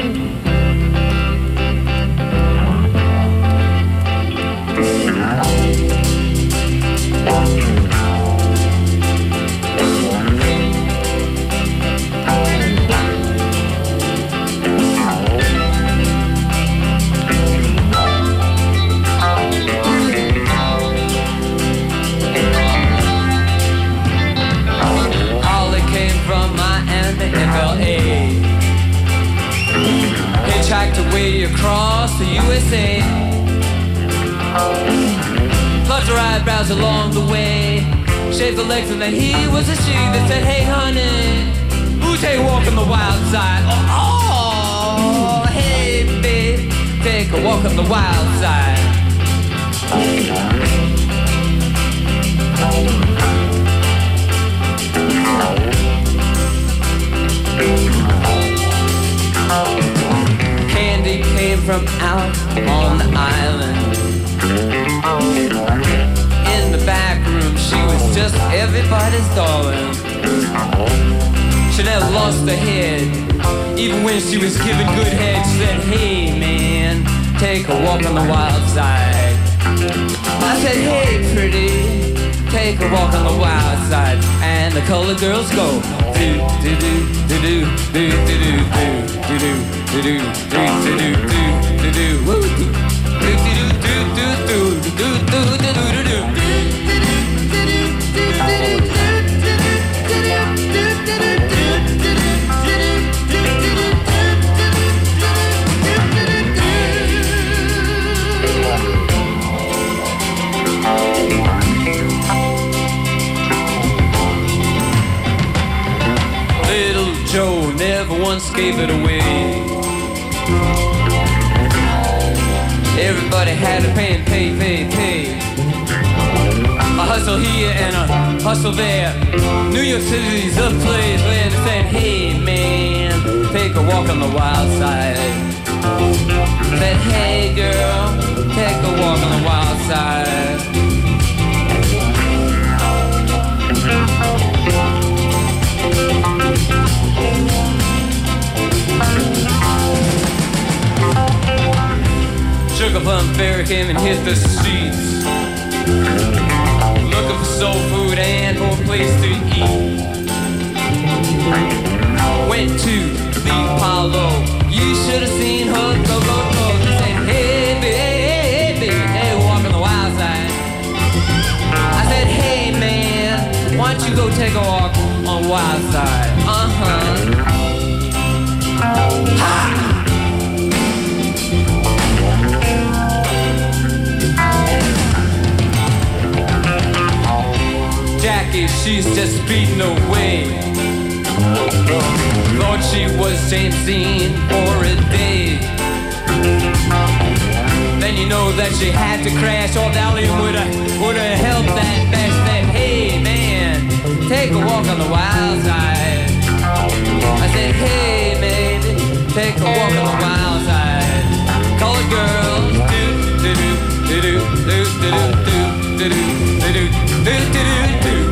Out. across the U S A. Plucked her eyebrows along the way, shaved the legs and then he was a she that said, hey honey, who take a walk on the wild side? Oh, oh hey babe, take a walk on the wild side. Candy came from out on the island. In the back room she was just everybody's darling. She never lost her head, even when she was giving good head. She said, hey man, take a walk on the wild side. I said, hey pretty, take a walk on the wild side. And the colored girls go do do do do do do do do do do do do do do do do woo do do do do do do do do do do. Little Joe never once gave it away. Everybody had to pay and pay, pay, pay. A hustle here and a hustle there. New York City's a place where they said, hey man, take a walk on the wild side. Said, hey girl, take a walk on the wild side. Sugar Plum Fairy came and hit the streets, looking for soul food and for a place to eat. Went to the Apollo, you should have seen her go, go, go. She said, hey, baby, hey, baby, hey, walk on the wild side. I said, hey, man, why don't you go take a walk on the wild side? Uh-huh. Ha! Jackie, she's just speeding away. Thought she was James Dean for a day. Then you know that she had to crash. Old Allium would have would have helped that bash. Said, hey man, take a walk on the wild side. I said, hey baby, take a walk on the wild side. Colored girls, do do do do do do do do do do do do do do.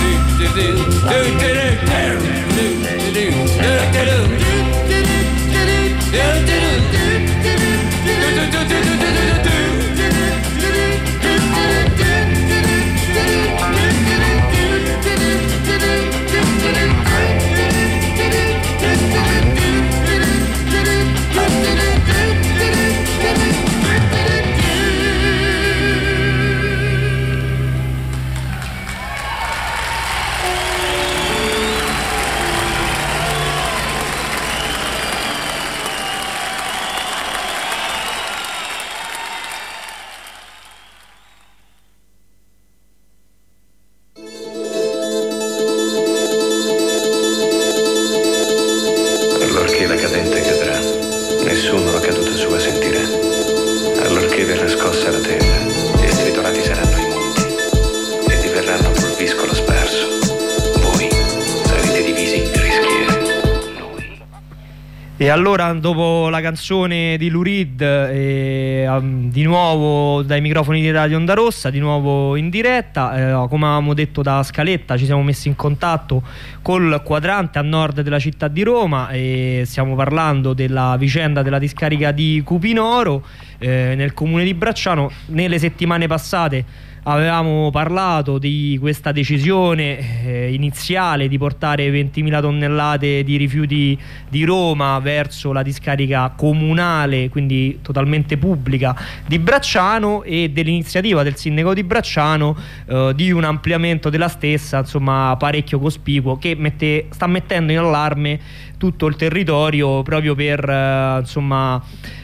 E allora, dopo la canzone di Lou Reed, eh, um, di nuovo dai microfoni di Radio Onda Rossa, di nuovo in diretta, eh, come avevamo detto da scaletta, ci siamo messi in contatto col quadrante a nord della città di Roma e stiamo parlando della vicenda della discarica di Cupinoro, eh, nel comune di Bracciano. Nelle settimane passate avevamo parlato di questa decisione eh, iniziale di portare ventimila tonnellate di rifiuti di Roma verso la discarica comunale, quindi totalmente pubblica, di Bracciano, e dell'iniziativa del sindaco di Bracciano eh, di un ampliamento della stessa, insomma parecchio cospicuo, che mette, sta mettendo in allarme tutto il territorio proprio per eh, insomma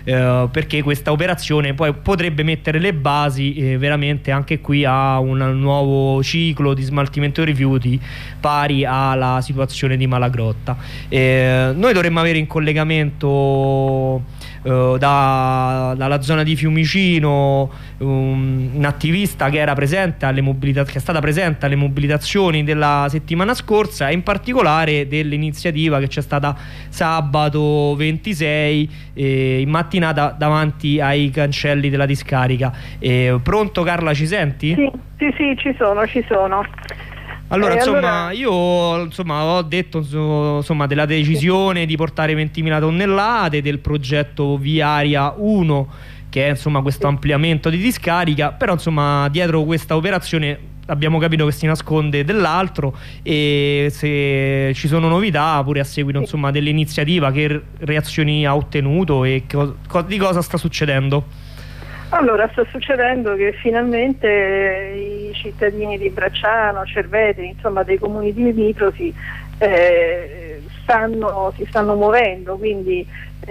eh, perché questa operazione poi potrebbe mettere le basi eh, veramente anche qui a un nuovo ciclo di smaltimento dei rifiuti pari alla situazione di Malagrotta. Eh, noi dovremmo avere in collegamento eh, da, dalla zona di Fiumicino um, un attivista che era presente alle mobilita- che è stata presente alle mobilitazioni della settimana scorsa, e in particolare dell'iniziativa che c'è stata sabato ventisei eh, in mattinata davanti ai cancelli della discarica. Eh, pronto Carla, ci senti? Sì, sì, sì, ci sono, ci sono. Allora, eh, insomma, allora... io insomma, ho detto insomma, della decisione di portare ventimila tonnellate, del progetto Viaria uno, che è insomma questo ampliamento di discarica, però insomma dietro questa operazione abbiamo capito che si nasconde dell'altro, e se ci sono novità pure a seguito insomma dell'iniziativa, che reazioni ha ottenuto e co- co- di cosa sta succedendo? Allora, sta succedendo che finalmente i cittadini di Bracciano, Cerveteri, insomma dei comuni limitrofi eh, stanno, si stanno muovendo, quindi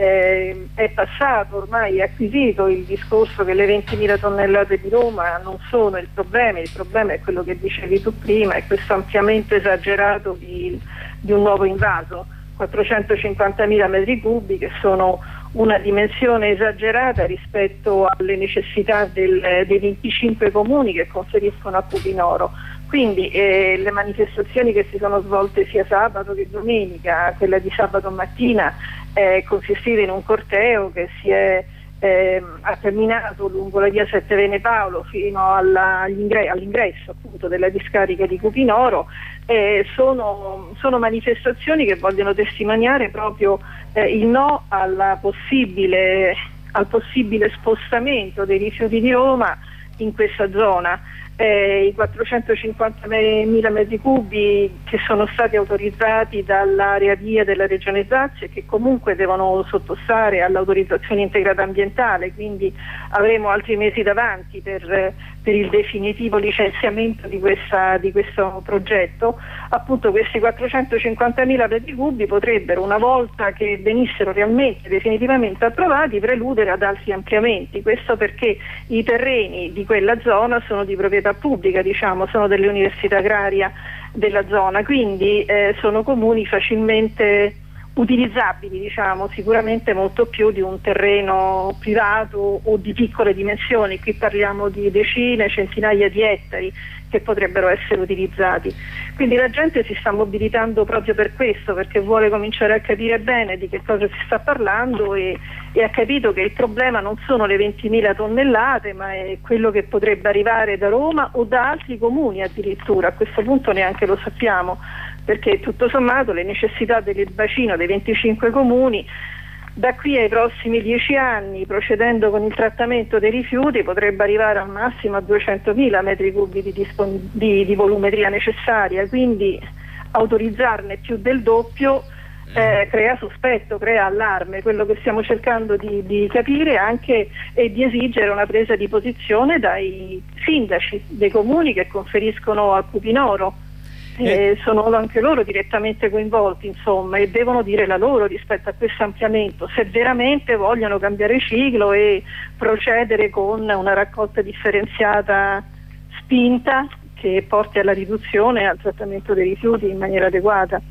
eh, è passato, ormai è acquisito il discorso che le ventimila tonnellate di Roma non sono il problema. Il problema è quello che dicevi tu prima, è questo ampliamento esagerato di, di un nuovo invaso, quattrocentocinquantamila metri cubi, che sono una dimensione esagerata rispetto alle necessità del, dei venticinque comuni che conferiscono a Cupinoro. Quindi eh, le manifestazioni che si sono svolte sia sabato che domenica, quella di sabato mattina eh, consisteva in un corteo che si è eh, ha terminato lungo la via Sette Vene Paolo fino alla, all'ingre- all'ingresso appunto della discarica di Cupinoro. Eh, sono, sono manifestazioni che vogliono testimoniare proprio eh, il no alla possibile, al possibile spostamento dei rifiuti di Roma in questa zona. Eh, i quattrocentocinquantamila metri cubi che sono stati autorizzati dall'area via della Regione Lazio e che comunque devono sottostare all'autorizzazione integrata ambientale, quindi avremo altri mesi davanti per, per il definitivo licenziamento di, questa, di questo progetto. Appunto questi quattrocentocinquantamila metri cubi potrebbero, una volta che venissero realmente definitivamente approvati, preludere ad altri ampliamenti. Questo perché i terreni di quella zona sono di proprietà pubblica, diciamo, sono delle università agraria della zona, quindi eh, sono comuni facilmente utilizzabili, diciamo, sicuramente molto più di un terreno privato o di piccole dimensioni. Qui parliamo di decine, centinaia di ettari che potrebbero essere utilizzati. Quindi la gente si sta mobilitando proprio per questo, perché vuole cominciare a capire bene di che cosa si sta parlando, e, e ha capito che il problema non sono le ventimila tonnellate, ma è quello che potrebbe arrivare da Roma o da altri comuni addirittura. A questo punto neanche lo sappiamo, perché tutto sommato le necessità del bacino dei venticinque comuni da qui ai prossimi dieci anni, procedendo con il trattamento dei rifiuti, potrebbe arrivare al massimo a duecentomila metri cubi di, dispon- di, di volumetria necessaria, quindi autorizzarne più del doppio eh, crea sospetto, crea allarme. Quello che stiamo cercando di, di capire anche è di esigere una presa di posizione dai sindaci dei comuni che conferiscono a Cupinoro. Eh, sono anche loro direttamente coinvolti, insomma, e devono dire la loro rispetto a questo ampliamento, se veramente vogliono cambiare ciclo e procedere con una raccolta differenziata spinta che porti alla riduzione e al trattamento dei rifiuti in maniera adeguata.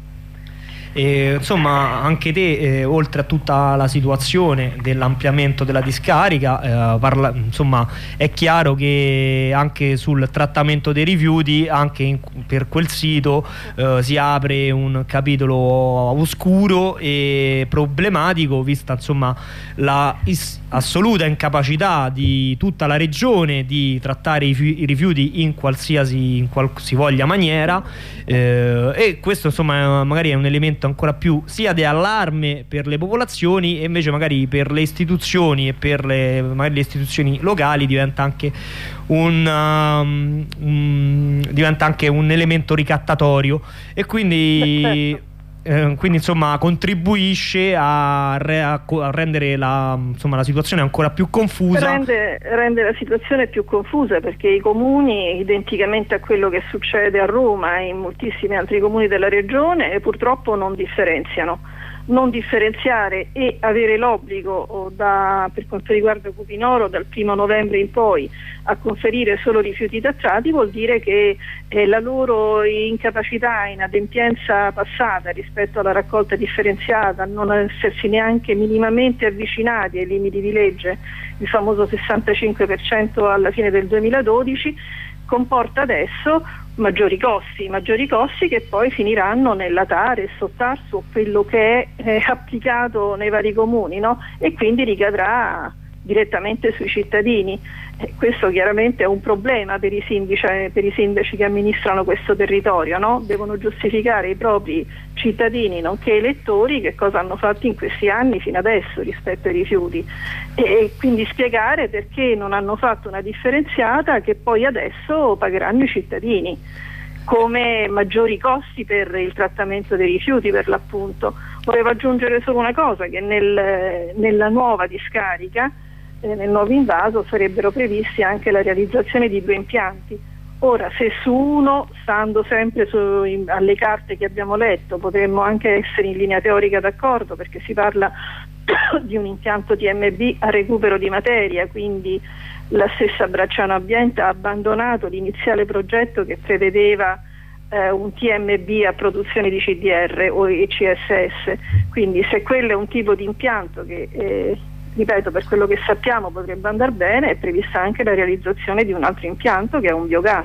E, insomma, anche te, eh, oltre a tutta la situazione dell'ampliamento della discarica, eh, parla, insomma, è chiaro che anche sul trattamento dei rifiuti, anche in, per quel sito eh, si apre un capitolo oscuro e problematico, vista insomma la is- assoluta incapacità di tutta la regione di trattare i, fi- i rifiuti in qualsiasi in qualsivoglia maniera, eh, e questo insomma magari è un elemento ancora più sia di allarme per le popolazioni, e invece magari per le istituzioni e per le, magari le istituzioni locali diventa anche un, um, um, diventa anche un elemento ricattatorio, e quindi eh, quindi insomma contribuisce a, re, a, a rendere la, insomma, la situazione ancora più confusa. Rende, rende la situazione più confusa, perché i comuni, identicamente a quello che succede a Roma e in moltissimi altri comuni della regione, purtroppo non differenziano. non differenziare e avere l'obbligo da, per quanto riguarda Cupinoro dal primo novembre in poi a conferire solo rifiuti trattati, vuol dire che eh, la loro incapacità, inadempienza passata rispetto alla raccolta differenziata, non essersi neanche minimamente avvicinati ai limiti di legge, il famoso sessantacinque per cento alla fine del duemiladodici, comporta adesso maggiori costi, maggiori costi che poi finiranno nella Tares o Tarsu o quello che è eh, applicato nei vari comuni, no? E quindi ricadrà direttamente sui cittadini. Eh, questo chiaramente è un problema per i sindaci, per i sindaci che amministrano questo territorio, no? Devono giustificare i propri cittadini nonché elettori che cosa hanno fatto in questi anni fino adesso rispetto ai rifiuti e, e quindi spiegare perché non hanno fatto una differenziata che poi adesso pagheranno i cittadini come maggiori costi per il trattamento dei rifiuti, per l'appunto. Volevo aggiungere solo una cosa, che nel, nella nuova discarica, eh, nel nuovo invaso, sarebbero previsti anche la realizzazione di due impianti. Ora, se su uno, stando sempre su, in, alle carte che abbiamo letto, potremmo anche essere in linea teorica d'accordo, perché si parla di un impianto T M B a recupero di materia, quindi la stessa Bracciano Ambiente ha abbandonato l'iniziale progetto che prevedeva eh, un T M B a produzione di C D R o E C S S, quindi se quello è un tipo di impianto che eh, ripeto, per quello che sappiamo potrebbe andare bene, è prevista anche la realizzazione di un altro impianto che è un biogas,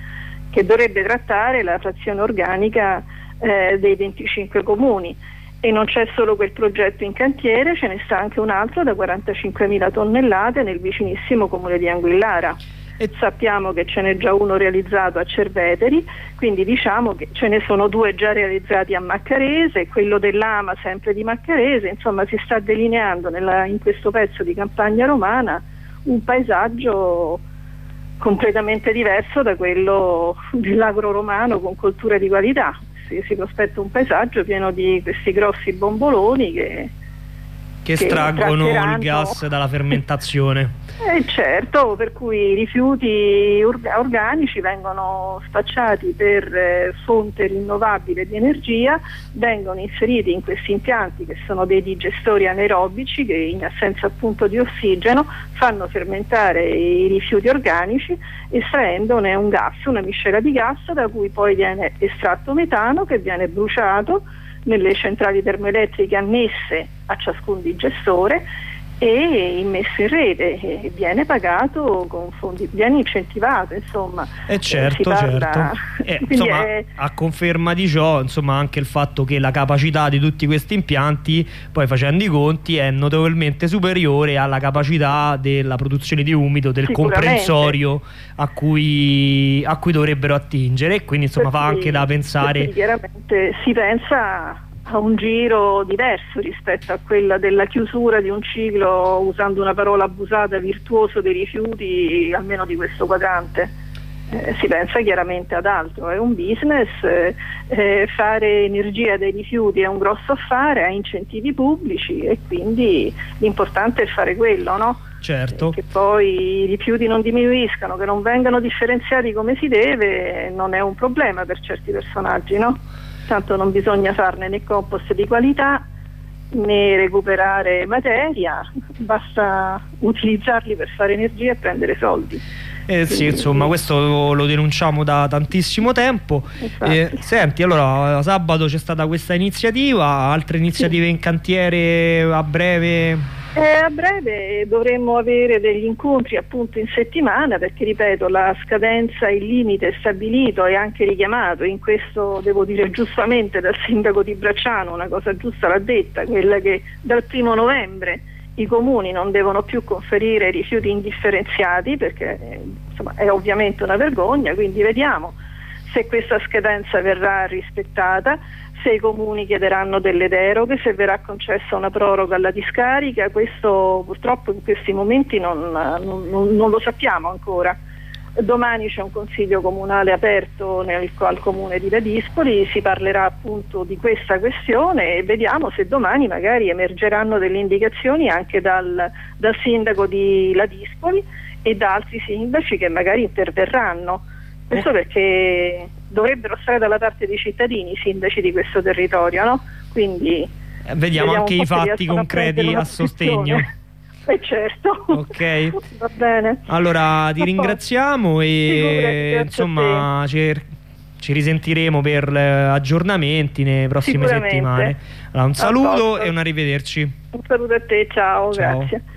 che dovrebbe trattare la frazione organica eh, dei venticinque comuni. E non c'è solo quel progetto in cantiere, ce ne sta anche un altro da quarantacinquemila tonnellate nel vicinissimo comune di Anguillara. E sappiamo che ce n'è già uno realizzato a Cerveteri, quindi diciamo che ce ne sono due già realizzati a Maccarese e quello dell'Ama sempre di Maccarese. Insomma, si sta delineando nella, in questo pezzo di campagna romana un paesaggio completamente diverso da quello dell'agro romano con colture di qualità. Si, si prospetta un paesaggio pieno di questi grossi bomboloni che che estraggono il gas dalla fermentazione. Eh certo, per cui i rifiuti orga- organici vengono spacciati per eh, fonte rinnovabile di energia, vengono inseriti in questi impianti che sono dei digestori anaerobici che in assenza appunto di ossigeno fanno fermentare i rifiuti organici estraendone un gas, una miscela di gas da cui poi viene estratto metano che viene bruciato nelle centrali termoelettriche annesse a ciascun digestore e immesso in rete e viene pagato con fondi, viene incentivato, insomma. Eh certo, parla... certo. Eh, insomma, è... a conferma di ciò, insomma, anche il fatto che la capacità di tutti questi impianti, poi facendo i conti, è notevolmente superiore alla capacità della produzione di umido del comprensorio a cui, a cui dovrebbero attingere, e quindi insomma per fa cui, anche da pensare. Chiaramente si pensa a un giro diverso rispetto a quella della chiusura di un ciclo, usando una parola abusata, virtuoso dei rifiuti, almeno di questo quadrante. Eh, si pensa chiaramente ad altro, è un business, eh, fare energia dai rifiuti è un grosso affare, ha incentivi pubblici e quindi l'importante è fare quello, no? Certo. Eh, che poi i rifiuti non diminuiscano, che non vengano differenziati come si deve, non è un problema per certi personaggi, no? Tanto non bisogna farne né compost di qualità né recuperare materia, basta utilizzarli per fare energia e prendere soldi. Eh sì, insomma, questo lo, lo denunciamo da tantissimo tempo. Eh, senti, allora sabato c'è stata questa iniziativa, altre iniziative sì. in cantiere a breve? Eh, a breve dovremmo avere degli incontri appunto in settimana, perché ripeto, la scadenza, il limite è stabilito e anche richiamato, in questo devo dire giustamente dal sindaco di Bracciano, una cosa giusta l'ha detta, quella che dal primo novembre i comuni non devono più conferire rifiuti indifferenziati, perché eh, insomma, è ovviamente una vergogna, quindi vediamo se questa scadenza verrà rispettata, se i comuni chiederanno delle deroghe, se verrà concessa una proroga alla discarica. Questo purtroppo in questi momenti non, non, non lo sappiamo ancora. Domani c'è un consiglio comunale aperto nel, al comune di Ladispoli, si parlerà appunto di questa questione e vediamo se domani magari emergeranno delle indicazioni anche dal, dal sindaco di Ladispoli e da altri sindaci che magari interverranno. Questo perché dovrebbero stare dalla parte dei cittadini, i sindaci di questo territorio, no? Quindi Eh, vediamo, vediamo anche i fatti concreti a, a sostegno. Eh certo. Ok. Va bene. Allora ti ringraziamo e insomma ci, ci risentiremo per aggiornamenti nelle prossime settimane. Allora, un saluto e un arrivederci. Un saluto a te, ciao, ciao. Grazie.